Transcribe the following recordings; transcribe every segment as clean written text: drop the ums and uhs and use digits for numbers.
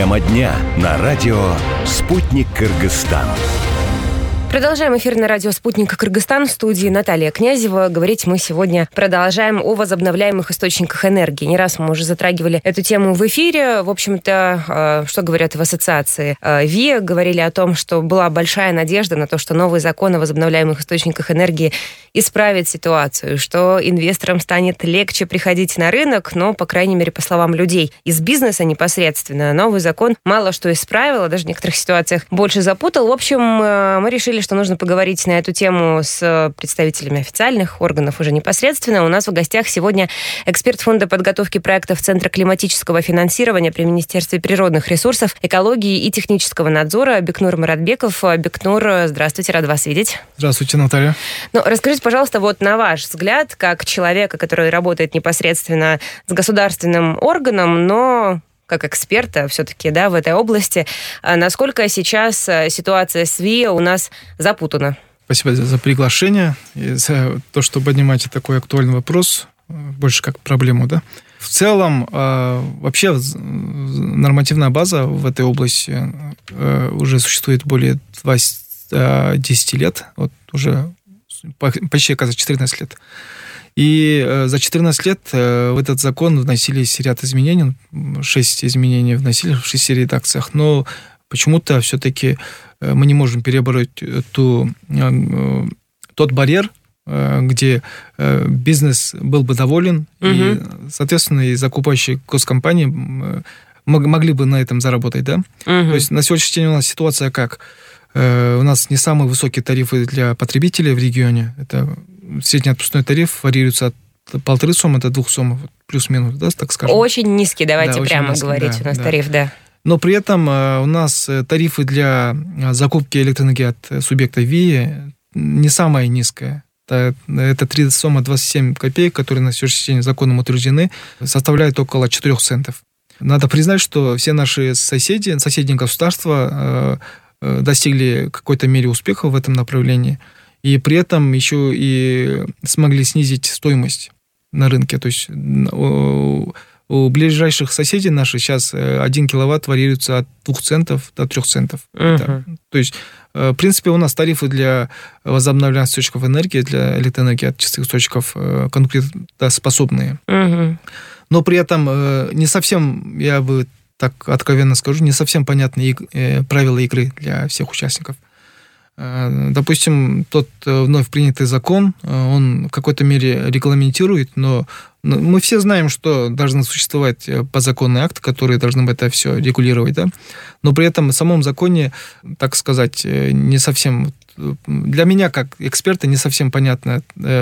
Тема дня на радио «Спутник Кыргызстан». Продолжаем эфир на радио «Спутник Кыргызстан». В студии Наталья Князева. Говорить мы сегодня продолжаем о возобновляемых источниках энергии. Не раз мы уже затрагивали эту тему в эфире. В общем-то, что говорят в ассоциации ВИА, говорили о том, что была большая надежда на то, что новый закон о возобновляемых источниках энергии исправит ситуацию, что инвесторам станет легче приходить на рынок, но, по крайней мере, по словам людей из бизнеса непосредственно, новый закон мало что исправил, а даже в некоторых ситуациях больше запутал. В общем, мы решили, что нужно поговорить на эту тему с представителями официальных органов уже непосредственно. У нас в гостях сегодня эксперт Фонда подготовки проектов Центра климатического финансирования при Министерстве природных ресурсов, экологии и технического надзора Бекнур Маратбеков. Бекнур, здравствуйте, рад вас видеть. Здравствуйте, Наталья. Расскажите, пожалуйста, вот на ваш взгляд, как человека, который работает непосредственно с государственным органом, но как эксперта все-таки, да, в этой области, насколько сейчас ситуация с ВИА у нас запутана? Спасибо за приглашение и за то, что поднимаете такой актуальный вопрос, больше как проблему, да. В целом, вообще нормативная база в этой области уже существует более 10 лет, вот уже почти, оказывается, 14 лет. И за 14 лет в этот закон вносились ряд изменений, 6 изменений вносили в 6 редакциях, но почему-то все-таки мы не можем перебороть тот барьер, где бизнес был бы доволен, и, соответственно, и закупающие госкомпании могли бы на этом заработать, да? То есть на сегодняшний день у нас ситуация как? У нас не самые высокие тарифы для потребителей в регионе. Это средний отпускной тариф варьируется от 1,5 сомы до 2 сомов, плюс-минус, да, так скажем. Очень низкий, давайте да, прямо низкий, говорить, у нас тариф, да. Но при этом у нас тарифы для закупки электроэнергии от субъекта ВИА не самая низкая. Это 3 сома 27 копеек, которые на сегодняшний день законом утверждены, составляют около 4 центов. Надо признать, что все наши соседние государства достигли какой-то мере успеха в этом направлении, и при этом еще и смогли снизить стоимость на рынке. То есть у ближайших соседей наших сейчас 1 киловатт варьируется от 2 центов до 3 центов. Да. То есть, в принципе, у нас тарифы для возобновляемых источников энергии, для электроэнергии от чистых источников конкурентоспособные. Но при этом не совсем, я бы так откровенно скажу, не совсем понятны правила игры для всех участников. Допустим, тот вновь принятый закон, он в какой-то мере регламентирует, но мы все знаем, что должны существовать подзаконные акты, которые должны это все регулировать, да? Но при этом в самом законе, так сказать, не совсем... Для меня, как эксперта, не совсем понятно,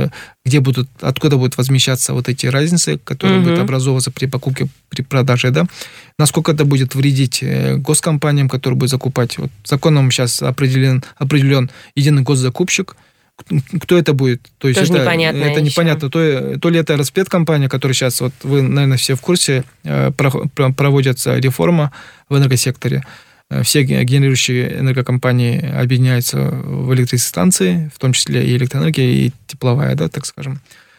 откуда будут возмещаться вот эти разницы, которые будут образовываться при покупке, при продаже, да? Насколько это будет вредить госкомпаниям, которые будут закупать. Вот законом сейчас определен единый госзакупщик. Кто это будет? То есть тоже непонятно. То ли это распреткомпания, которая сейчас, вот вы, наверное, все в курсе, проводится реформа в энергосекторе. Все генерирующие энергокомпании объединяются в электростанции, в том числе и электроэнергия, и тепловая, да, так скажем.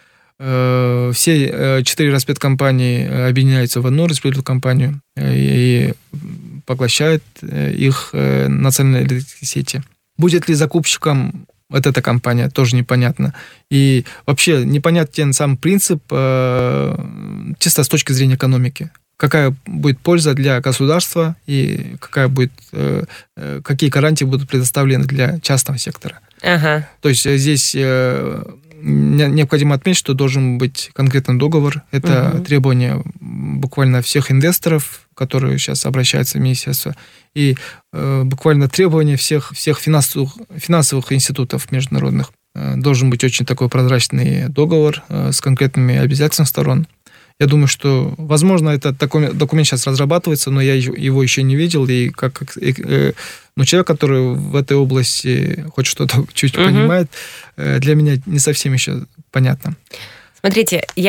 Все 4 распреткомпании объединяются в одну распределительную компанию и поглощают их национальные электросети. Будет ли закупщиком вот эта компания, тоже непонятно. И вообще непонятен сам принцип чисто с точки зрения экономики. Какая будет польза для государства и какие гарантии будут предоставлены для частного сектора. То есть здесь необходимо отметить, что должен быть конкретный договор. Это требование буквально всех инвесторов, которые сейчас обращаются в министерство, и буквально требования всех финансовых институтов международных. Должен быть очень такой прозрачный договор с конкретными обязательствами сторон. Я думаю, что, возможно, этот документ сейчас разрабатывается, но я его еще не видел, и как человек, который в этой области хоть что-то чуть понимает, для меня не совсем еще понятно. Смотрите, я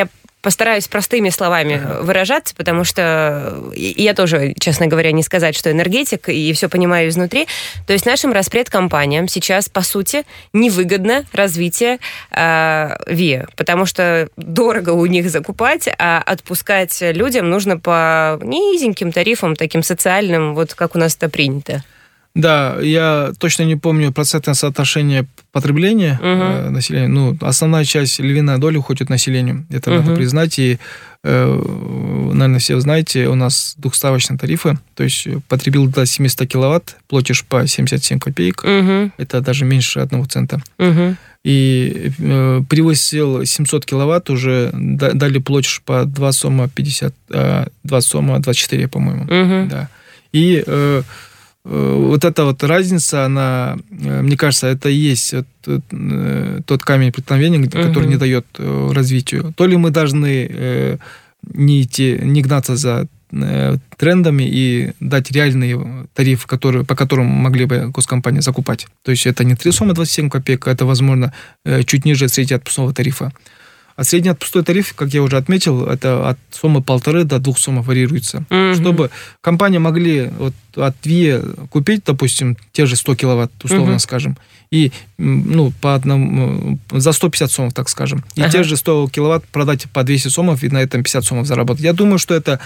постараюсь простыми словами выражаться, потому что я тоже, честно говоря, не сказать, что энергетик, и все понимаю изнутри. То есть нашим распредкомпаниям сейчас, по сути, невыгодно развитие ВИА, потому что дорого у них закупать, а отпускать людям нужно по низеньким тарифам, таким социальным, вот как у нас это принято. Да, я точно не помню процентное соотношение потребления населения. Ну, основная часть, львиная доля уходит населению. Это надо признать. И, наверное, все знаете, у нас двухставочные тарифы. То есть потребил до 700 киловатт, платишь по 77 копеек. Это даже меньше 1 цента. И превысил 700 киловатт, уже дали платишь по 2 сома 50, 2 сома 24, по-моему. Да. И вот эта вот разница, она, мне кажется, это и есть тот камень преткновения, который не дает развитию. То ли мы должны не гнаться за трендами и дать реальный тариф, по которому могли бы госкомпании закупать. То есть это не 3 сомы 27 копеек, это, возможно, чуть ниже среднеотпускного тарифа. А средний отпускной тариф, как я уже отметил, это от сомы 1,5 до 2 сомов варьируется. Чтобы компании могли от ВИА купить, допустим, те же 100 киловатт, условно скажем, и за 150 сомов, так скажем, и те же 100 киловатт продать по 200 сомов и на этом 50 сомов заработать. Я думаю, что это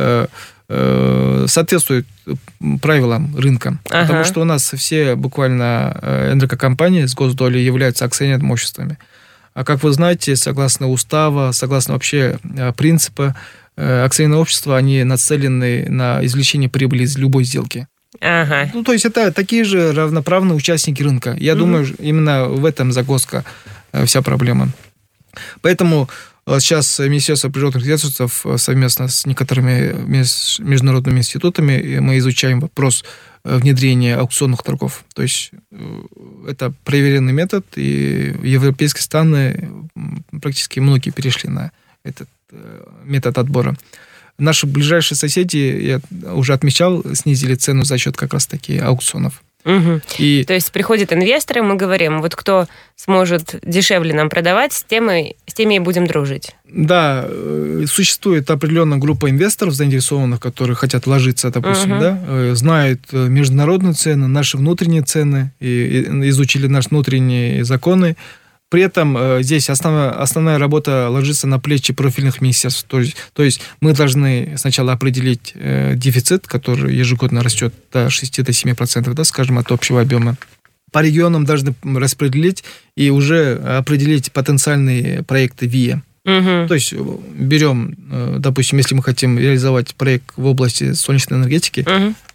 соответствует правилам рынка, потому что у нас все буквально энергокомпании с госдолей являются акционерными обществами. А как вы знаете, согласно устава, согласно вообще принципа, акционерные общества, они нацелены на извлечение прибыли из любой сделки. Ну, то есть это такие же равноправные участники рынка. Я думаю, именно в этом загвоздка вся проблема. Поэтому сейчас Министерство природных ресурсов совместно с некоторыми международными институтами мы изучаем вопрос внедрения аукционных торгов. То есть это проверенный метод, и европейские страны практически многие перешли на этот метод отбора. Наши ближайшие соседи, я уже отмечал, снизили цену за счет как раз-таки аукционов. То есть приходят инвесторы, мы говорим, вот кто сможет дешевле нам продавать, с теми и будем дружить. Да, существует определенная группа инвесторов, заинтересованных, которые хотят вложиться, допустим, знают международные цены, наши внутренние цены, и изучили наши внутренние законы. При этом здесь основная работа ложится на плечи профильных министерств. То есть мы должны сначала определить дефицит, который ежегодно растет до 6-7%, да, скажем, от общего объема. По регионам должны распределить и уже определить потенциальные проекты ВИА. То есть берем, допустим, если мы хотим реализовать проект в области солнечной энергетики,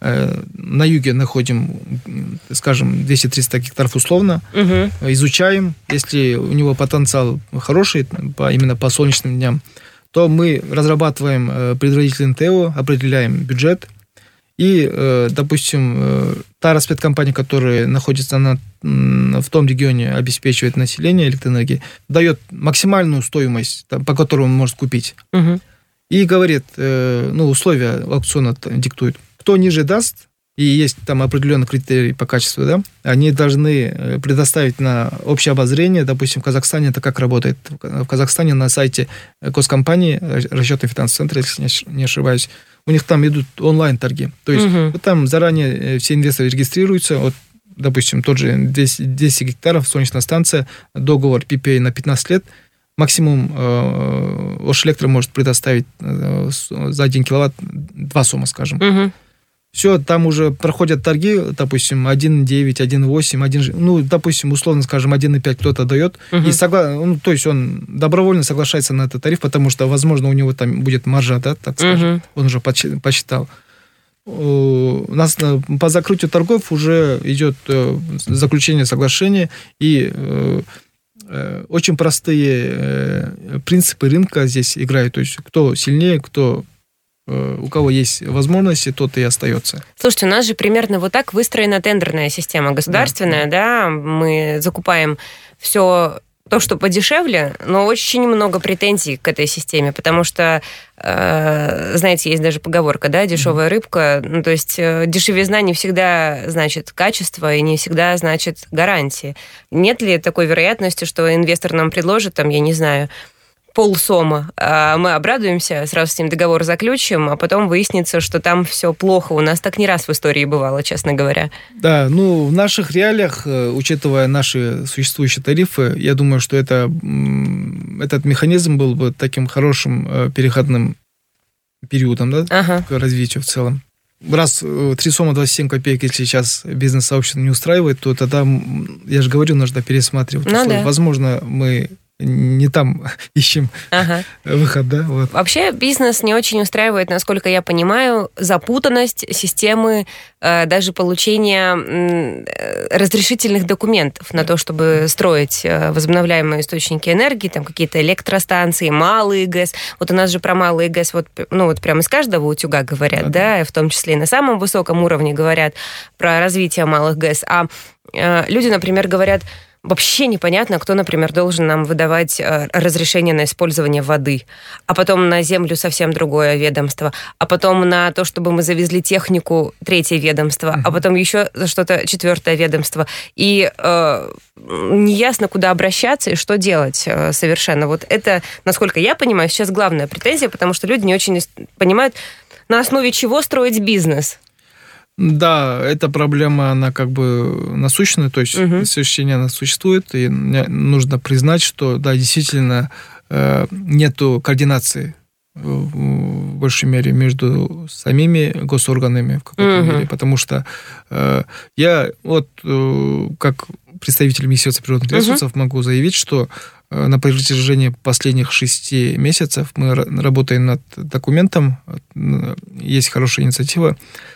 на юге находим, скажем, 200-300 гектаров условно, изучаем, если у него потенциал хороший именно по солнечным дням, то мы разрабатываем предварительный ТЭО, определяем бюджет, и, допустим, та распредкомпания, которая находится в том регионе, обеспечивает население электроэнергией, дает максимальную стоимость, по которой он может купить. И говорит, условия аукциона диктуют. Кто ниже даст, и есть там определенные критерии по качеству, да, они должны предоставить на общее обозрение, допустим, в Казахстане это как работает. В Казахстане на сайте госкомпании, расчетный финансовый центр, если не ошибаюсь, у них там идут онлайн-торги. То есть там заранее все инвесторы регистрируются, допустим, тот же 10 гектаров, солнечная станция, договор PPA на 15 лет, максимум Ош-Электро может предоставить за 1 киловатт 2 сома, скажем. Все, там уже проходят торги, допустим, 1,9, 1,8, допустим, условно скажем, 1,5 кто-то дает, и то есть он добровольно соглашается на этот тариф, потому что, возможно, у него там будет маржа, да, так скажем, он уже посчитал. У нас по закрытию торгов уже идет заключение соглашения, и очень простые принципы рынка здесь играют, то есть кто сильнее, у кого есть возможности, тот и остается. Слушайте, у нас же примерно вот так выстроена тендерная система государственная, да? Мы закупаем все то, что подешевле, но очень много претензий к этой системе, потому что, знаете, есть даже поговорка, да, дешевая рыбка, то есть дешевизна не всегда значит качество и не всегда значит гарантии. Нет ли такой вероятности, что инвестор нам предложит, там, я не знаю, полсома, мы обрадуемся, сразу с ним договор заключим, а потом выяснится, что там все плохо. У нас так не раз в истории бывало, честно говоря. Да, в наших реалиях, учитывая наши существующие тарифы, я думаю, что этот механизм был бы таким хорошим переходным периодом, да, к развитию в целом. Раз 3 сома 27 копеек, если сейчас бизнес-сообщество не устраивает, то тогда, я же говорю, нужно пересматривать. Да. Возможно, мы не там ищем выход, да? Вот. Вообще бизнес не очень устраивает, насколько я понимаю, запутанность системы даже получения разрешительных документов на то, чтобы строить возобновляемые источники энергии, там какие-то электростанции, малые ГЭС. Вот у нас же про малые ГЭС вот прямо из каждого утюга говорят, да, в том числе и на самом высоком уровне говорят про развитие малых ГЭС. А люди, например, говорят, вообще непонятно, кто, например, должен нам выдавать разрешение на использование воды, а потом на землю совсем другое ведомство, а потом на то, чтобы мы завезли технику, 3-е ведомство, а потом еще за что-то 4-е ведомство. И неясно, куда обращаться и что делать совершенно. Вот это, насколько я понимаю, сейчас главная претензия, потому что люди не очень понимают, на основе чего строить бизнес. Да, эта проблема, она как бы насущная, то есть ощущение она существует, и нужно признать, что, да, действительно, нету координации в большей мере между самими госорганами в какой-то мере, потому что я как представитель Министерства природных ресурсов могу заявить, что на протяжении последних 6 месяцев мы работаем над документом, есть хорошая инициатива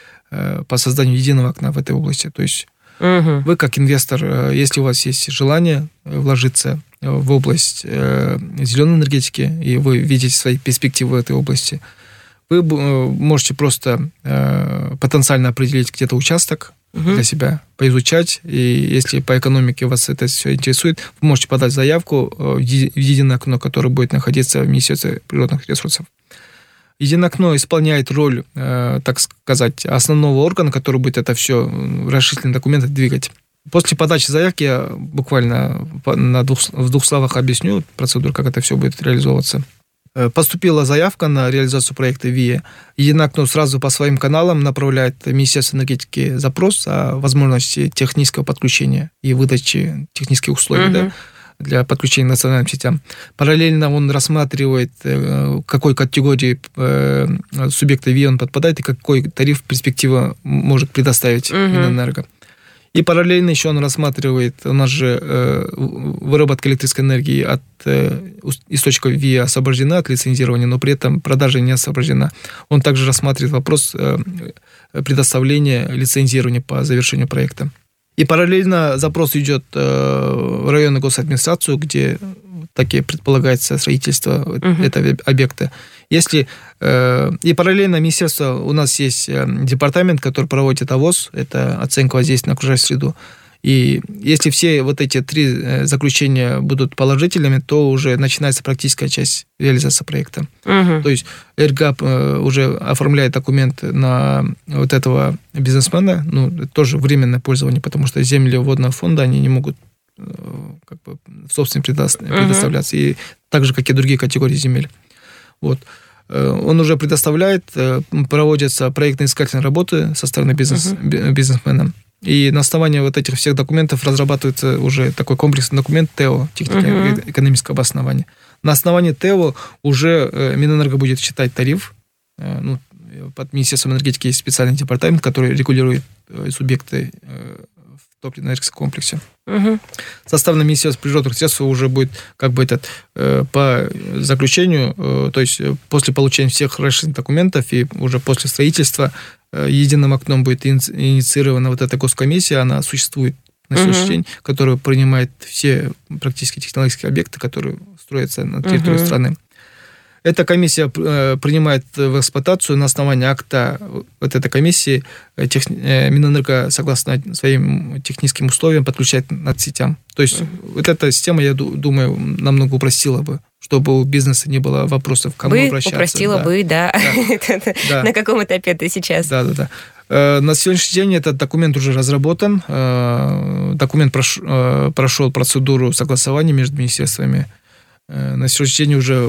по созданию единого окна в этой области. То есть вы, как инвестор, если у вас есть желание вложиться в область зеленой энергетики, и вы видите свои перспективы в этой области, вы можете просто потенциально определить где-то участок для себя, поизучать, и если по экономике вас это все интересует, вы можете подать заявку в единое окно, которое будет находиться в Министерстве природных ресурсов. Единое окно исполняет роль, так сказать, основного органа, который будет это все расширительные документы двигать. После подачи заявки я буквально в 2 словах объясню процедуру, как это все будет реализовываться. Поступила заявка на реализацию проекта ВИА. Единое окно сразу по своим каналам направляет в Министерство энергетики запрос о возможности технического подключения и выдачи технических условий, да, для подключения к национальным сетям. Параллельно он рассматривает, какой категории субъекта ВИА он подпадает и какой тариф перспектива может предоставить Минэнерго. И параллельно еще он рассматривает, у нас же выработка электрической энергии от источников ВИА освобождена от лицензирования, но при этом продажа не освобождена. Он также рассматривает вопрос предоставления лицензирования по завершению проекта. И параллельно запрос идет в районную госадминистрацию, где такие предполагается строительство этого объекта. И параллельно министерство, у нас есть департамент, который проводит ОВОС, это оценка воздействия на окружающую среду. И если все вот эти 3 заключения будут положительными, то уже начинается практическая часть реализации проекта. То есть РГАП уже оформляет документ на вот этого бизнесмена, тоже временное пользование, потому что земли водного фонда, они не могут как бы в собственность предоставляться, и так же, как и другие категории земель. Вот. Он уже предоставляет, проводятся проектно-искательные работы со стороны бизнесмена. И на основании вот этих всех документов разрабатывается уже такой комплексный документ ТЭО, технико-экономическое обоснование. На основании ТЭО уже Минэнерго будет считать тариф. Под Министерством энергетики есть специальный департамент, который регулирует субъекты в топливно-энергетическом комплексе. Состав на Министерство природных ресурсов уже будет как бы по заключению, то есть после получения всех расширенных документов и уже после строительства единым окном будет инициирована вот эта госкомиссия, она существует на сегодняшний день, которая принимает все практически технологические объекты, которые строятся на территории страны. Эта комиссия принимает в эксплуатацию на основании акта вот этой комиссии. Минэнерго, согласно своим техническим условиям, подключает над сетям. То есть вот эта система, я думаю, намного упростила бы, чтобы у бизнеса не было вопросов, к кому обращаться. Упростила бы, да. На каком этапе ты сейчас? Да. На сегодняшний день этот документ уже разработан. Документ прошел процедуру согласования между министерствами. На сегодняшний день уже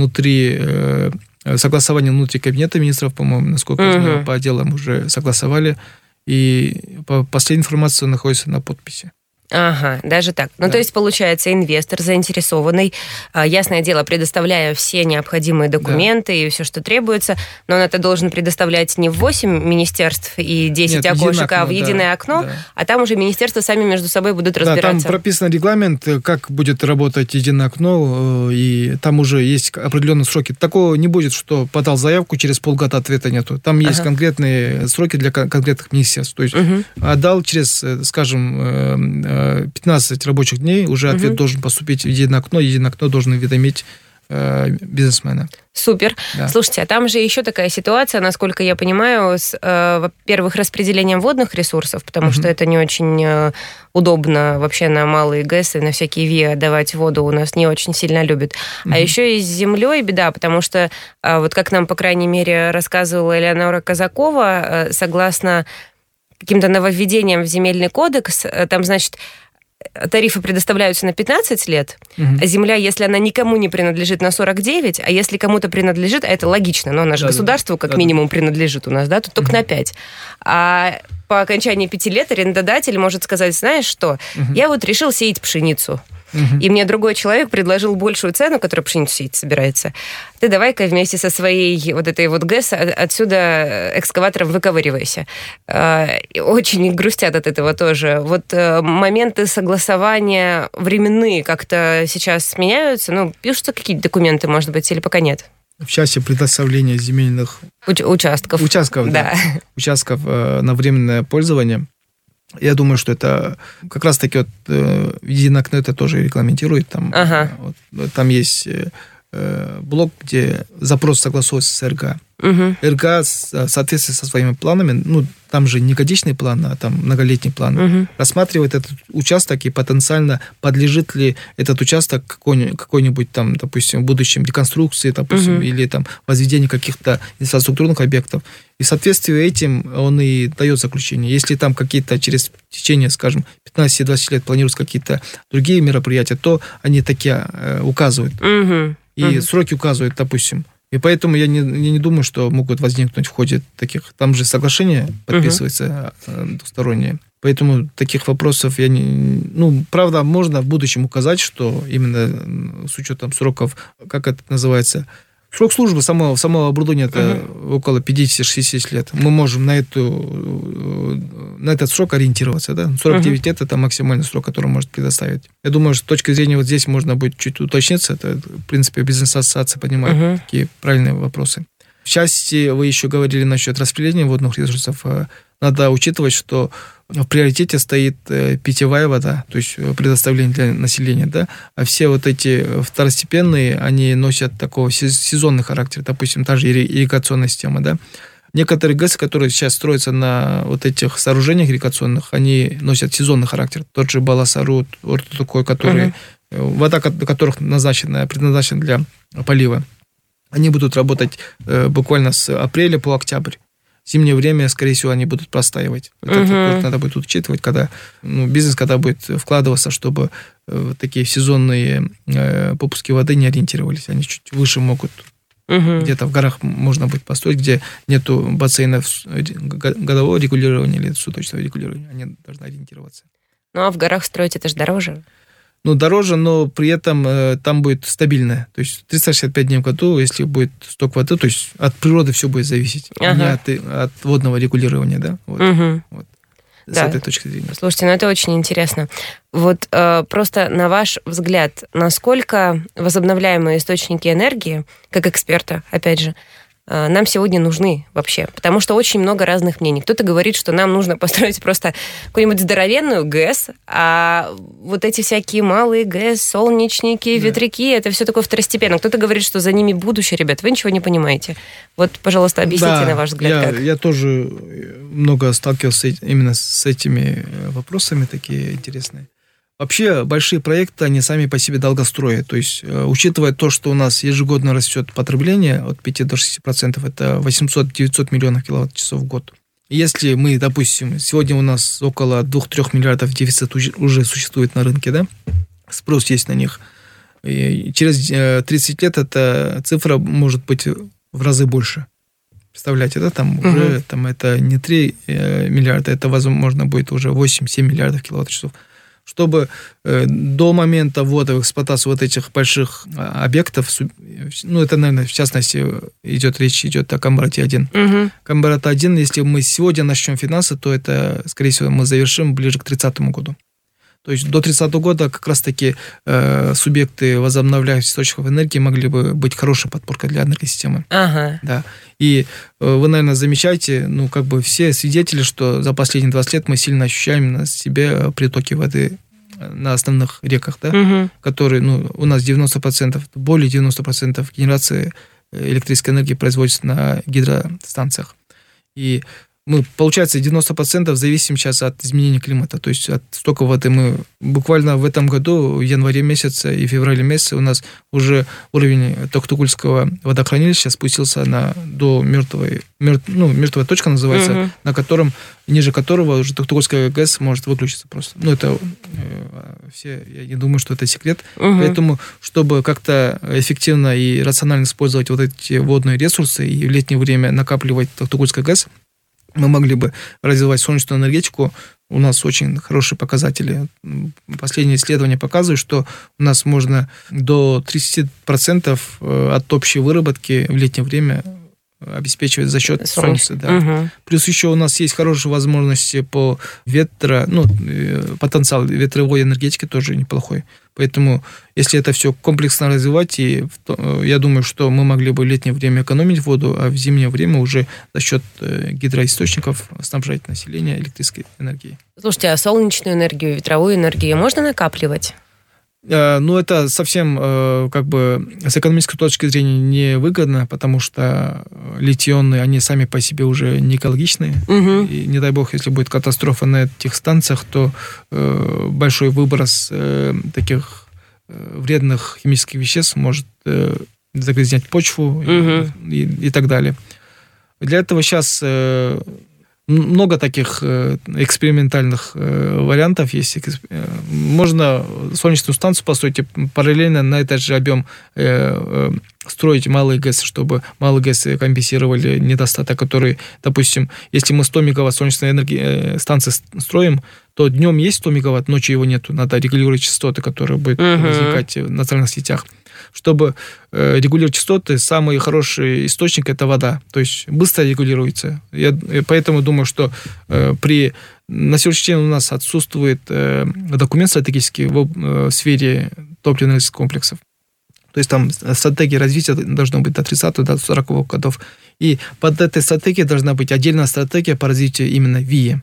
согласование внутри кабинета министров, по-моему, насколько я знаю, по отделам уже согласовали. И по последней информации находится на подписи. Ага, даже так. Ну, Да. то есть, получается, инвестор заинтересованный, ясное дело, предоставляя все необходимые документы и все, что требуется, но он это должен предоставлять не в 8 министерств и 10 окошек, а в единое окно, а там уже министерства сами между собой будут разбираться. Да, там прописан регламент, как будет работать единое окно, и там уже есть определенные сроки. Такого не будет, что подал заявку, через полгода ответа нету. Там есть конкретные сроки для конкретных министерств. То есть отдал через, скажем, 15 рабочих дней, уже ответ должен поступить в единое окно должен уведомить бизнесмена. Супер. Да. Слушайте, а там же еще такая ситуация, насколько я понимаю, с, во-первых, распределением водных ресурсов, потому что это не очень удобно вообще на малые ГЭС и на всякие ВИА давать воду, у нас не очень сильно любят. А еще и с землей беда, потому что, вот как нам, по крайней мере, рассказывала Элеонора Казакова, согласно каким-то нововведениям в земельный кодекс, там, значит, тарифы предоставляются на 15 лет, а земля, если она никому не принадлежит, на 49, а если кому-то принадлежит, а это логично, но она же государству как минимум принадлежит у нас, да, тут только на 5. А по окончании 5 лет арендодатель может сказать, знаешь что, я вот решил сеять пшеницу, и мне другой человек предложил большую цену, которая пшеницу сеять собирается. Ты давай-ка вместе со своей вот этой вот ГЭС отсюда экскаватором выковыривайся. Очень грустят от этого тоже. Вот моменты согласования временные как-то сейчас меняются? Ну, пишутся какие-то документы, может быть, или пока нет? В части предоставления земельных участков, да. Участков на временное пользование. Я думаю, что это как раз-таки вот единое окно это тоже регламентирует. Там, там есть блок, где запрос согласовывается с РГА. РГА в соответствии со своими планами, ну, там же не годичный план, а там многолетний план, рассматривает этот участок и потенциально подлежит ли этот участок какой-нибудь там, допустим, в будущем реконструкции, допустим, или там возведению каких-то инфраструктурных объектов. И в соответствии с этим он и дает заключение. Если там какие-то через течение, скажем, 15-20 лет планируются какие-то другие мероприятия, то они такие указывают. И сроки указывают, допустим. И поэтому я не думаю, что могут возникнуть в ходе таких... Там же соглашение подписывается двустороннее. Поэтому таких вопросов я не... Ну, правда, можно в будущем указать, что именно с учетом сроков, как это называется... Срок службы самого оборудования это около 50-60 лет. Мы можем на этот срок ориентироваться. Да? 49 лет это максимальный срок, который может предоставить. Я думаю, что с точки зрения вот здесь можно будет чуть уточниться. Это, в принципе, бизнес-ассоциация поднимает такие правильные вопросы. В части вы еще говорили насчет распределения водных ресурсов. Надо учитывать, что в приоритете стоит питьевая вода, то есть предоставление для населения, да, а все вот эти второстепенные, они носят такого сезонный характер, допустим, та же ирригационная система, да. Некоторые ГЭС, которые сейчас строятся на вот этих сооружениях ирригационных, они носят сезонный характер. Тот же Баласарут, такой, который, вода которых предназначена для полива. Они будут работать буквально с апреля по октябрь. В зимнее время, скорее всего, они будут простаивать. Это надо будет учитывать, когда бизнес будет вкладываться, чтобы такие сезонные попуски воды не ориентировались. Они чуть выше могут. Где-то в горах можно будет построить, где нету бассейнов годового регулирования или суточного регулирования. Они должны ориентироваться. Ну, а в горах строить это же дороже. Ну, дороже, но при этом там будет стабильно. То есть 365 дней в году, если будет сток воды, то есть от природы все будет зависеть, а не от водного регулирования, да? Вот. С этой точки зрения. Слушайте, ну это очень интересно. Вот просто на ваш взгляд, насколько возобновляемые источники энергии, как эксперта, опять же, нам сегодня нужны вообще? Потому что очень много разных мнений. Кто-то говорит, что нам нужно построить просто какую-нибудь здоровенную ГЭС, а вот эти всякие малые ГЭС, солнечники, ветряки, это все такое второстепенно. Кто-то говорит, что за ними будущее, ребят. Вы ничего не понимаете. Вот, пожалуйста, объясните, на ваш взгляд, как. Я тоже много сталкивался именно с этими вопросами, такие интересные. Вообще, большие проекты, они сами по себе долгостроят. То есть, учитывая то, что у нас ежегодно растет потребление от 5 до 6%, это 800-900 миллионов киловатт-часов в год. Если мы, допустим, сегодня у нас около 2-3 миллиардов дефицит уже существует на рынке, да, спрос есть на них, И через 30 лет эта цифра может быть в разы больше. Представляете, да, там уже там это не 3 миллиарда, это, возможно, будет уже 8-7 миллиардов киловатт-часов. Чтобы до момента ввода в эксплуатацию вот этих больших объектов, ну, это, наверное, в частности, речь идет о Камбарате-1. Камбарат-1, если мы сегодня начнем финансы, то это, скорее всего, мы завершим ближе к 30 году. То есть до 30 года как раз-таки субъекты возобновляемых источников энергии могли бы быть хорошей подпоркой для энергосистемы. Да. И вы, наверное, замечаете, ну, как бы все свидетели, что за последние 20 лет мы сильно ощущаем на себе притоки воды на основных реках, да, которые, ну, у нас 90%, более 90% генерации электрической энергии производится на гидростанциях. И мы, получается, 90% зависим сейчас от изменения климата. То есть от стока воды мы буквально в этом году, в январе месяце и феврале месяце у нас уже уровень Токтагульского водохранилища спустился до мертвой точка называется, на котором, ниже которого уже Токтагульская ГЭС может выключиться просто. Ну, это все, я не думаю, что это секрет. Поэтому, чтобы как-то эффективно и рационально использовать вот эти водные ресурсы и в летнее время накапливать Токтагульская ГЭС, мы могли бы развивать солнечную энергетику. У нас очень хорошие показатели. Последние исследования показывают, что у нас можно до 30% от общей выработки в летнее время обеспечивать за счет солнца. Да. Плюс еще у нас есть хорошие возможности по потенциал ветровой энергетики тоже неплохой. Поэтому, если это все комплексно развивать, я думаю, что мы могли бы в летнее время экономить воду, а в зимнее время уже за счет гидроисточников снабжать население электрической энергией. Слушайте, а солнечную энергию, ветровую энергию можно накапливать? Ну, это совсем, как бы, с экономической точки зрения невыгодно, потому что литий-ионные, они сами по себе уже не экологичные. И не дай бог, если будет катастрофа на этих станциях, то большой выброс таких вредных химических веществ может загрязнять почву и так далее. Для этого сейчас много таких экспериментальных вариантов есть. Можно солнечную станцию построить и параллельно на этот же объем строить малые ГЭС, чтобы малые ГЭС компенсировали недостаток, который, допустим, если мы 100 мегаватт солнечной энергии станции строим, то днем есть 100 мегаватт, ночью его нету. Надо регулировать частоты, которые будут возникать в национальных сетях. Чтобы регулировать частоты, самый хороший источник – это вода. То есть быстро регулируется. Я поэтому думаю, что на сегодняшний день у нас отсутствует документ стратегический в сфере топливно-энергетических комплексов. То есть там стратегия развития должна быть до 30-х, до 40-х годов. И под этой стратегией должна быть отдельная стратегия по развитию именно ВИЭ.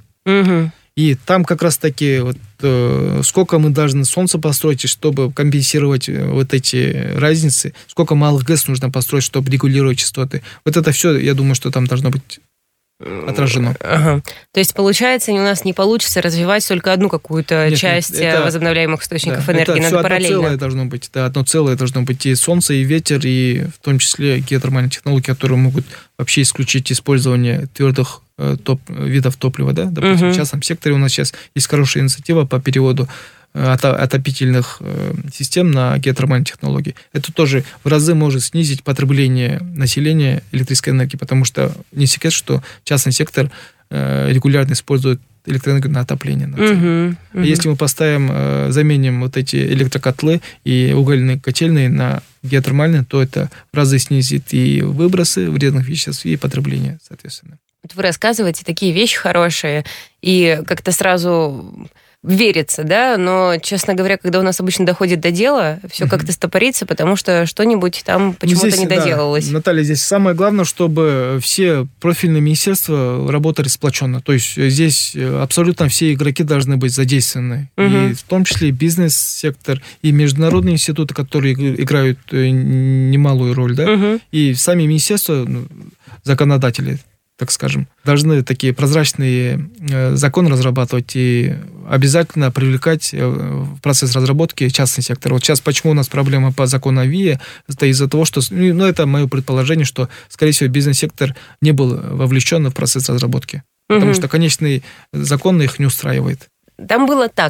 И там как раз-таки сколько мы должны солнца построить, чтобы компенсировать вот эти разницы, сколько малых ГЭС нужно построить, чтобы регулировать частоты. Вот это все, я думаю, что там должно быть отражено. То есть, получается, у нас не получится развивать только одну какую-то часть возобновляемых источников энергии. Надо параллельно. Одно целое должно быть и солнце, и ветер, и в том числе геотермальные технологии, которые могут вообще исключить использование твердых видов топлива. Да? Допустим, в частном секторе у нас сейчас есть хорошая инициатива по переводу отопительных систем на геотермальные технологии. Это тоже в разы может снизить потребление населения электрической энергии, потому что не секрет, что частный сектор регулярно использует электроэнергию на отопление. Если мы заменим вот эти электрокотлы и угольные котельные на геотермальные, то это в разы снизит и выбросы вредных веществ, и потребление, соответственно. Вы рассказываете такие вещи хорошие, и как-то сразу верится, да, но, честно говоря, когда у нас обычно доходит до дела, все как-то стопорится, потому что что-нибудь там почему-то не доделалось. Да, Наталья, здесь самое главное, чтобы все профильные министерства работали сплоченно. То есть здесь абсолютно все игроки должны быть задействованы. И в том числе и бизнес-сектор, и международные институты, которые играют немалую роль, да, и сами министерства, законодатели, так скажем, должны такие прозрачные законы разрабатывать и обязательно привлекать в процесс разработки частный сектор. Вот сейчас почему у нас проблема по закону о ВИЭ, это из-за того, что, это мое предположение, что, скорее всего, бизнес-сектор не был вовлечен в процесс разработки, потому что конечный закон их не устраивает. Там было так.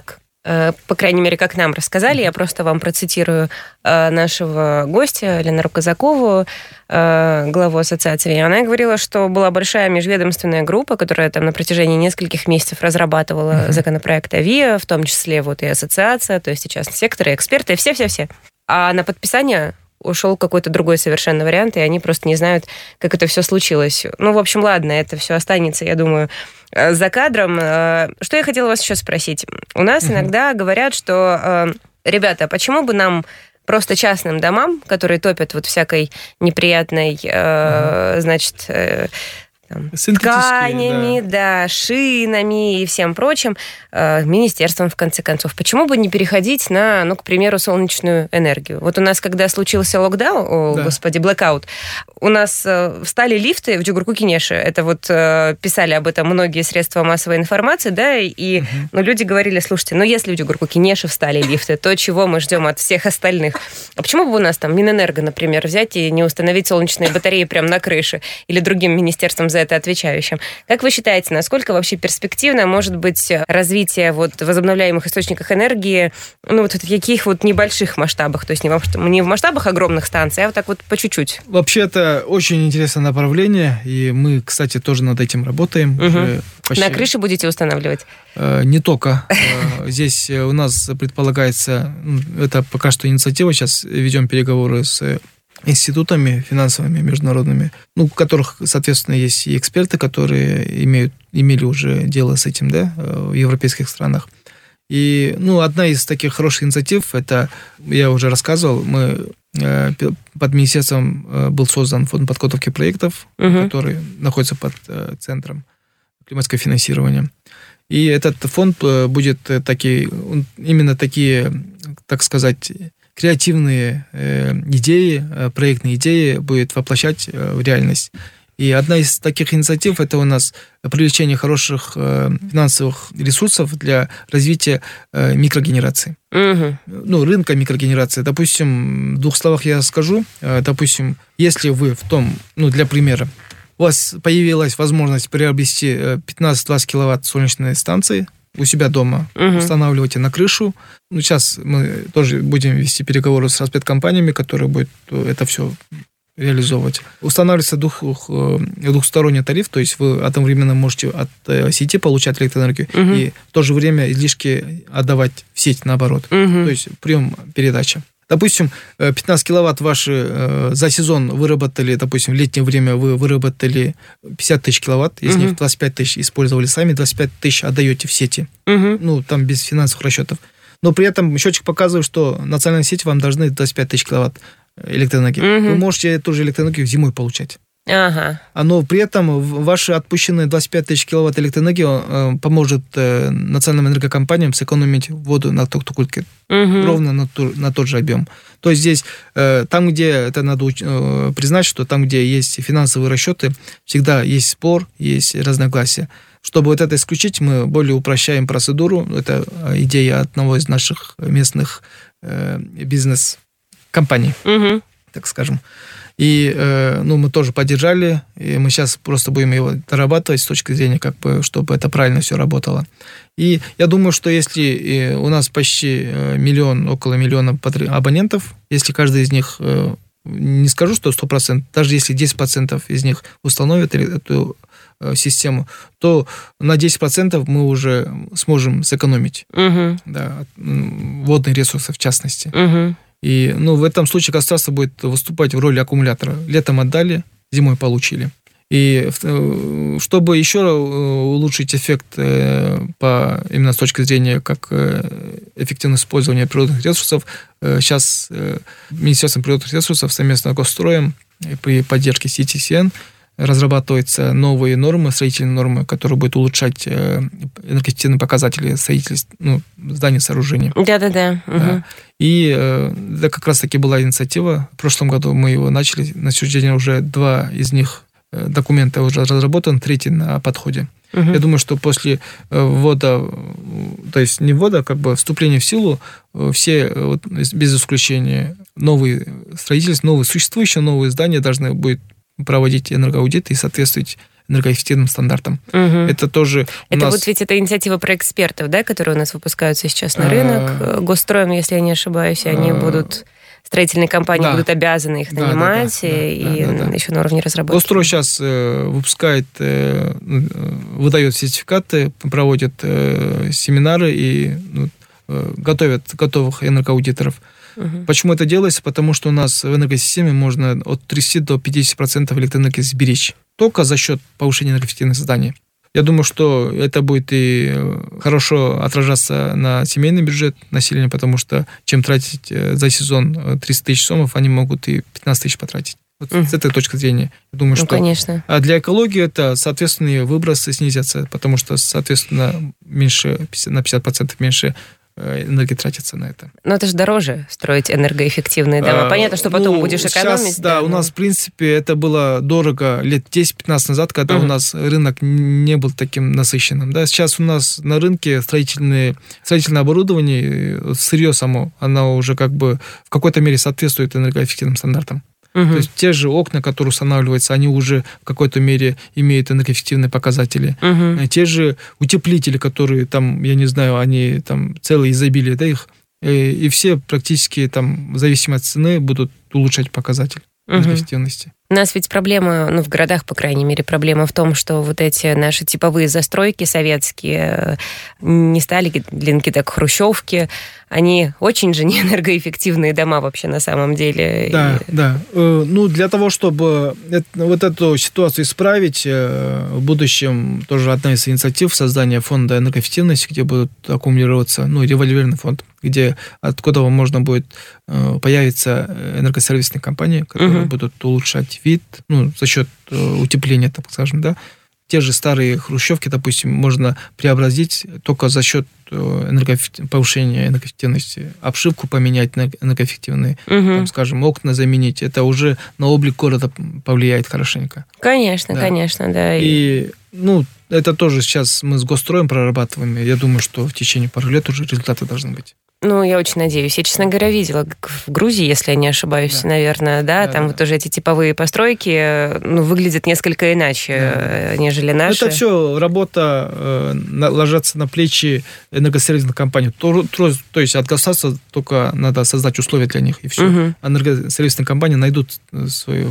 по крайней мере, как нам рассказали, я просто вам процитирую нашего гостя Ленару Казакову, главу ассоциации. Она говорила, что была большая межведомственная группа, которая там на протяжении нескольких месяцев разрабатывала законопроект АВИА, в том числе вот и ассоциация, то есть и частный сектор, и эксперты, все-все-все. А на подписание ушел какой-то другой совершенно вариант, и они просто не знают, как это все случилось. Ну, в общем, ладно, это все останется, я думаю, за кадром. Что я хотела вас еще спросить? У нас иногда говорят, что, ребята, почему бы нам просто частным домам, которые топят вот всякой неприятной, значит, тканями, да, шинами и всем прочим, министерством, в конце концов. Почему бы не переходить на, ну, к примеру, солнечную энергию? Вот у нас, когда случился локдаун, господи, блэкаут, у нас встали лифты в Джугурку-Кенеше. Это вот писали об этом многие средства массовой информации, да, и ну, люди говорили, слушайте, ну, если в Джугурку-Кенеше встали лифты, то чего мы ждем от всех остальных? А почему бы у нас там Минэнерго, например, взять и не установить солнечные батареи прямо на крыше или другим министерствам за это отвечающим? Как вы считаете, насколько вообще перспективно может быть развитие вот возобновляемых источников энергии, ну, вот в таких вот небольших масштабах, то есть не в масштабах огромных станций, а вот так вот по чуть-чуть? Вообще, это очень интересное направление, и мы, кстати, тоже над этим работаем. Почти... На крыше будете устанавливать? Не только. Здесь у нас предполагается, это пока что инициатива, сейчас ведем переговоры с институтами финансовыми, международными, ну, у которых, соответственно, есть и эксперты, которые имели уже дело с этим, да, в европейских странах. И, ну, одна из таких хороших инициатив, это, я уже рассказывал, под министерством был создан фонд подготовки проектов, который находится под Центром климатского финансирования. И этот фонд будет именно такие, так сказать, креативные идеи, проектные идеи будет воплощать в реальность. И одна из таких инициатив – это у нас привлечение хороших финансовых ресурсов для развития микрогенерации. Ну, рынка микрогенерации. Допустим, в двух словах я скажу. Допустим, если вы для примера, у вас появилась возможность приобрести 15-20 киловатт солнечной станции у себя дома, устанавливайте на крышу. Ну, сейчас мы тоже будем вести переговоры с распределкомпаниями, которые будут это все реализовывать. Устанавливается двухсторонний тариф, то есть вы одновременно можете от сети получать электроэнергию и в то же время излишки отдавать в сеть наоборот. То есть прием-передача. Допустим, 15 киловатт ваши за сезон выработали, допустим, в летнее время вы выработали 50 тысяч киловатт, из них 25 тысяч использовали сами, 25 тысяч отдаете в сети. Ну, там без финансовых расчетов. Но при этом счетчик показывает, что национальные сети вам должны 25 тысяч киловатт электроэнергии. Вы можете эту же электроэнергию зимой получать. Но при этом ваши отпущенные 25 тысяч киловатт электроэнергии поможет национальным энергокомпаниям сэкономить воду на Токтукульке ровно на тот же объем. То есть здесь, там, где, это надо признать, что там, где есть финансовые расчеты, всегда есть спор, есть разногласия. Чтобы вот это исключить, мы более упрощаем процедуру. Это идея одного из наших местных бизнес-компаний, так скажем. И мы тоже поддержали, и мы сейчас просто будем его дорабатывать с точки зрения, чтобы это правильно все работало. И я думаю, что если у нас почти около миллиона абонентов, если каждый из них, не скажу, что 100%, даже если 10% из них установят эту систему, то на 10% мы уже сможем сэкономить водные ресурсы в частности. И в этом случае государство будет выступать в роли аккумулятора. Летом отдали, зимой получили. И чтобы еще улучшить эффект именно с точки зрения как эффективного использования природных ресурсов, сейчас Министерством природных ресурсов совместно с Госстроем при поддержке CTCN разрабатываются новые нормы, строительные нормы, которые будут улучшать энергетические показатели строительства, зданий, сооружений. Да. И это как раз-таки была инициатива. В прошлом году мы его начали. На сегодняшний день уже 2 из них документа уже разработан, 3 на подходе. Я думаю, что после ввода, то есть не ввода, вступления в силу, все, без исключения, новые строительства, существующие новые здания должны будут проводить энергоаудит и соответствовать энергоэффективным стандартам. Это тоже это вот ведь это инициатива про экспертов, да, которые у нас выпускаются сейчас на рынок. Госстроем, если я не ошибаюсь, они будут... Строительные компании будут обязаны их нанимать еще на уровне разработки. Госстрой сейчас выпускает, выдает сертификаты, проводит семинары и готовят готовых энергоаудиторов. Почему это делается? Потому что у нас в энергосистеме можно от 30 до 50% электроэнергии сберечь только за счет повышения энергоэффективности зданий. Я думаю, что это будет и хорошо отражаться на семейный бюджет населения, потому что чем тратить за сезон 300 тысяч сомов, они могут и 15 тысяч потратить. Вот с этой точки зрения. Я думаю, что... конечно. А для экологии это, соответственно, выбросы снизятся, потому что, соответственно, меньше, на 50% меньше энергии тратится на это. Но это же дороже строить энергоэффективные дома. Понятно, что потом будешь экономить. Сейчас, да, у нас, в принципе, это было дорого лет 10-15 назад, когда у нас рынок не был таким насыщенным. Да? Сейчас у нас на рынке строительное оборудование, сырье само, оно уже как бы в какой-то мере соответствует энергоэффективным стандартам. То есть те же окна, которые устанавливаются, они уже в какой-то мере имеют энергоэффективные показатели. Те же утеплители, которые там, я не знаю, они там целое изобилие, да, их, и все практически там, в зависимости от цены, будут улучшать показатель энергоэффективности. У нас ведь проблема, в городах, по крайней мере, проблема в том, что вот эти наши типовые застройки советские не стали для какие-то хрущевки. Они очень же не энергоэффективные дома вообще на самом деле. Да. Для того, чтобы вот эту ситуацию исправить, в будущем тоже одна из инициатив создания фонда энергоэффективности, где будут аккумулироваться, револьверный фонд, откуда можно будет появиться энергосервисные компании, которые будут улучшать вид, за счет утепления, так скажем, да. Те же старые хрущевки, допустим, можно преобразить только за счет повышения энергоэффективности. Обшивку поменять на энергоэффективные, там, скажем, окна заменить. Это уже на облик города повлияет хорошенько. Конечно, да. И, это тоже сейчас мы с Госстроем прорабатываем. Я думаю, что в течение пары лет уже результаты должны быть. Я очень надеюсь. Я, честно говоря, видела в Грузии, если я не ошибаюсь, наверное, там вот уже эти типовые постройки выглядят несколько иначе, нежели наши. Это все работа ложится на плечи энергосервисных компаний. То есть от государства только надо создать условия для них, и все. Энергосервисные компании найдут свою,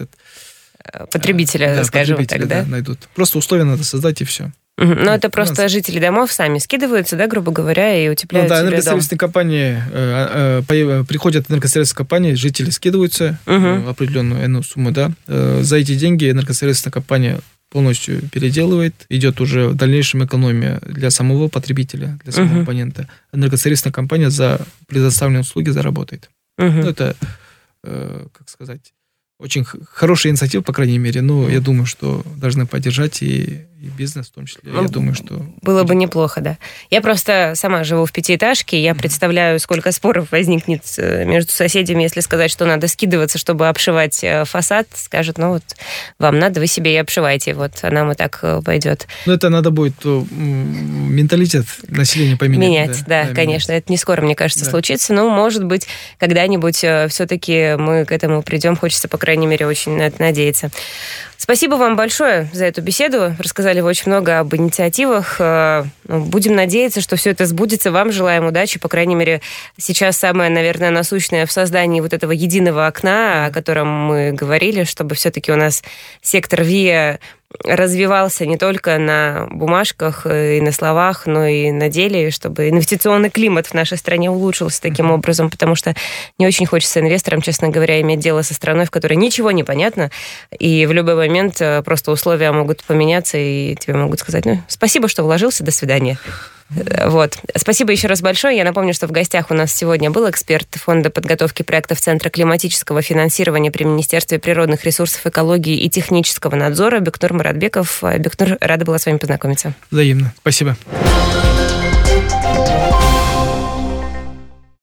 потребителя, скажем так, да? Найдут. Просто условия надо создать, и все. Но это просто жители домов сами скидываются, да, грубо говоря, и утепляют себе дом. Энергосервисные компании, приходят энергосервисные компании, жители скидываются определенную сумму, да. За эти деньги энергосервисная компания полностью переделывает, идет уже в дальнейшем экономия для самого потребителя, для самого абонента. Энергосервисная компания за предоставленные услуги заработает. Это, очень хорошая инициатива, по крайней мере, я думаю, что должны поддержать и бизнес в том числе. Я думаю, что... Было бы неплохо, да. Я просто сама живу в пятиэтажке, я представляю, сколько споров возникнет между соседями, если сказать, что надо скидываться, чтобы обшивать фасад. Скажут, вам надо, вы себе и обшивайте, а нам и так пойдет. Это надо будет менталитет населения поменять. Менять, конечно. Это не скоро, мне кажется, случится, но, может быть, когда-нибудь все-таки мы к этому придем. Хочется, по крайней мере, очень на это надеяться. Спасибо вам большое за эту беседу. Рассказали вы очень много об инициативах. Будем надеяться, что все это сбудется. Вам желаем удачи. По крайней мере, сейчас самое, наверное, насущное в создании вот этого единого окна, о котором мы говорили, чтобы все-таки у нас сектор ВИА развивался не только на бумажках и на словах, но и на деле, чтобы инвестиционный климат в нашей стране улучшился таким образом, потому что не очень хочется инвесторам, честно говоря, иметь дело со страной, в которой ничего не понятно, и в любой момент просто условия могут поменяться, и тебе могут сказать, спасибо, что вложился, до свидания. Спасибо еще раз большое. Я напомню, что в гостях у нас сегодня был эксперт Фонда подготовки проектов Центра климатического финансирования при Министерстве природных ресурсов, экологии и технического надзора Бекнур Маратбеков. Бекнур, рада была с вами познакомиться. Взаимно. Спасибо.